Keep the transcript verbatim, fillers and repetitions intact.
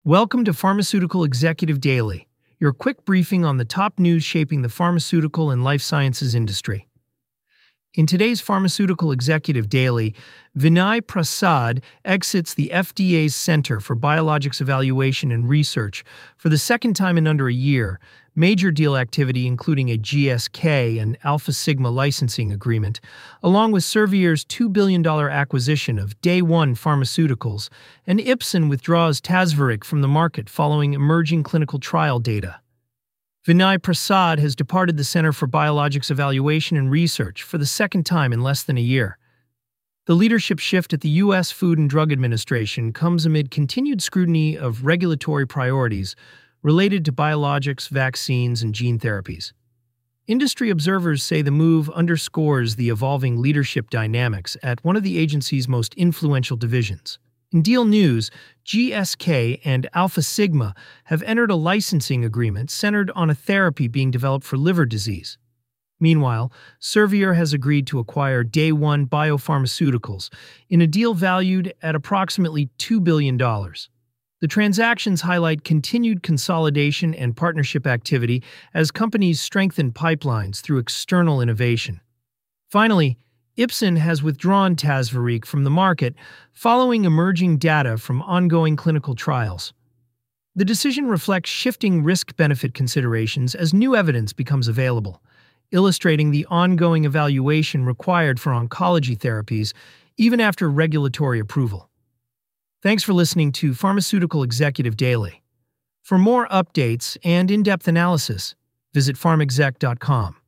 Welcome to Pharmaceutical Executive Daily, your quick briefing on the top news shaping the pharmaceutical and life sciences industry. In today's Pharmaceutical Executive Daily, Vinay Prasad exits the F D A's Center for Biologics Evaluation and Research for the second time in under a year. Major deal activity including a G S K and Alpha Sigma licensing agreement, along with Servier's two billion dollars acquisition of Day One Pharmaceuticals, and Ipsen withdraws Tazverik from the market following emerging clinical trial data. Vinay Prasad has departed the Center for Biologics Evaluation and Research for the second time in less than a year. The leadership shift at the U S Food and Drug Administration comes amid continued scrutiny of regulatory priorities related to biologics, vaccines, and gene therapies. Industry observers say the move underscores the evolving leadership dynamics at one of the agency's most influential divisions. In deal news, G S K and Alpha Sigma have entered a licensing agreement centered on a therapy being developed for liver disease. Meanwhile, Servier has agreed to acquire Day One Biopharmaceuticals in a deal valued at approximately two billion dollars. The transactions highlight continued consolidation and partnership activity as companies strengthen pipelines through external innovation. Finally, Ipsen has withdrawn Tazverik from the market following emerging data from ongoing clinical trials. The decision reflects shifting risk-benefit considerations as new evidence becomes available, illustrating the ongoing evaluation required for oncology therapies even after regulatory approval. Thanks for listening to Pharmaceutical Executive Daily. For more updates and in-depth analysis, visit pharmexec dot com.